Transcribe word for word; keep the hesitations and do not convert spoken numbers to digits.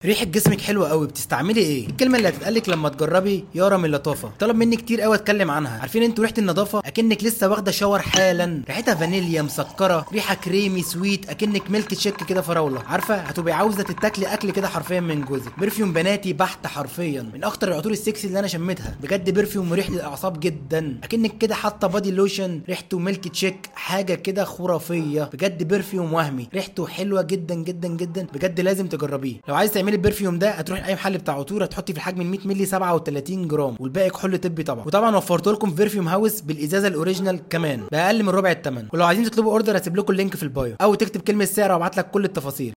ريحه جسمك حلوه قوي، بتستعملي ايه؟ الكلمه اللي هتتقالك لما تجربي يارا من اللطافه. طلب مني كتير قوي اتكلم عنها. عارفين انتوا ريحه النظافه؟ اكنك لسه واخده شاور حالا، ريحتها فانيليا مسكره، ريحه كريمي سويت، اكنك ميلك تشيك كده فراوله. عارفه هتبقي عاوزه تتاكلي اكل كده حرفيا من جوزك. برفيوم بناتي بحت حرفيا، من اخطر العطور السكسي اللي انا شميتها بجد. برفيوم مريح للاعصاب جدا، اكنك كده حاطه بادي لوشن ريحته ميلك تشيك، حاجه كده خرافيه بجد. برفيوم وهمي ريحته حلوه جدا جدا جدا بجد، لازم تجربيه. لو عايز تعملي البرفيوم ده هتروحي لاي محل بتاع عطور، تحطي في الحجم مية مللي سبعة وتلاتين جرام، والباقي كحول طبي طبعا. وطبعا وفرت لكم برفيوم هاوس بالازازه الاوريجينال كمان باقل من ربع الثمن. ولو عايزين تطلبوا اوردر هسيب لكم اللينك في البايو، او تكتب كلمه سعر وابعت لك كل التفاصيل.